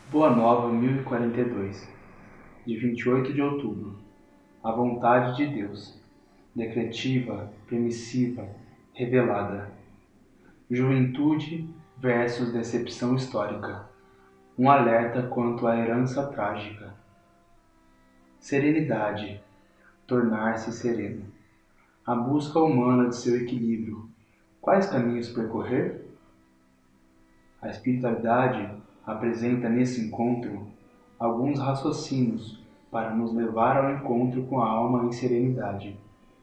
Boa Nova 1042, de 28 de outubro. A vontade de Deus, decretiva, permissiva, revelada. Juventude versus decepção histórica. Um alerta quanto à herança trágica. Serenidade, tornar-se sereno. A busca humana de seu equilíbrio. Quais caminhos percorrer? A espiritualidade apresenta nesse encontro alguns raciocínios para nos levar ao encontro com a alma em serenidade.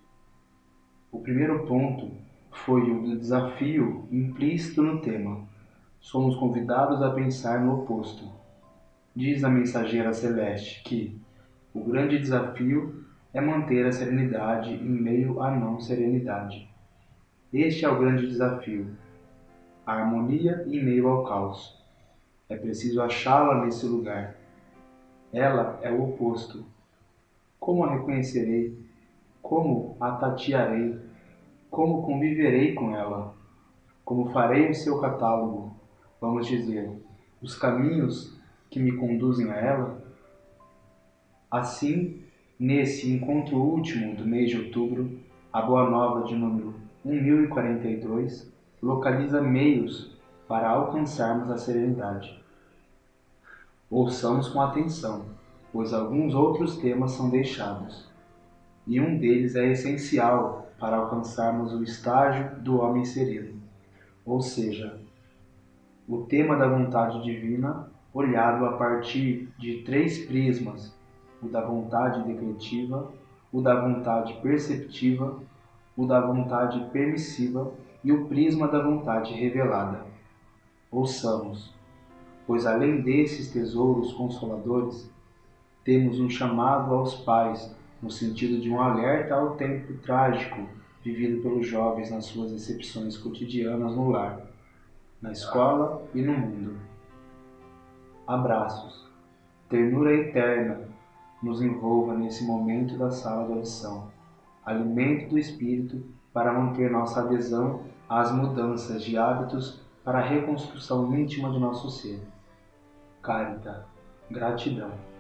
O primeiro ponto foi o do desafio implícito no tema. Somos convidados a pensar no oposto. Diz a mensageira celeste que o grande desafio é manter a serenidade em meio à não serenidade. Este é o grande desafio, a harmonia em meio ao caos. É preciso achá-la nesse lugar. Ela é o oposto. Como a reconhecerei? Como a tatearei? Como conviverei com ela? Como farei o seu catálogo? Vamos dizer, os caminhos que me conduzem a ela? Assim, nesse encontro último do mês de outubro, a Boa Nova de número 1042 localiza meios para alcançarmos a serenidade. Ouçamos com atenção, pois alguns outros temas são deixados, e um deles é essencial para alcançarmos o estágio do homem sereno, ou seja, o tema da vontade divina olhado a partir de 3 prismas, o da vontade decretiva, o da vontade perceptiva, o da vontade permissiva e o prisma da vontade revelada. Ouçamos, pois além desses tesouros consoladores, temos um chamado aos pais, no sentido de um alerta ao tempo trágico vivido pelos jovens nas suas decepções cotidianas no lar, na escola e no mundo. Abraços, ternura eterna nos envolva nesse momento da sala de audição, alimento do espírito para manter nossa adesão às mudanças de hábitos para a reconstrução íntima de nosso ser. Carita, gratidão.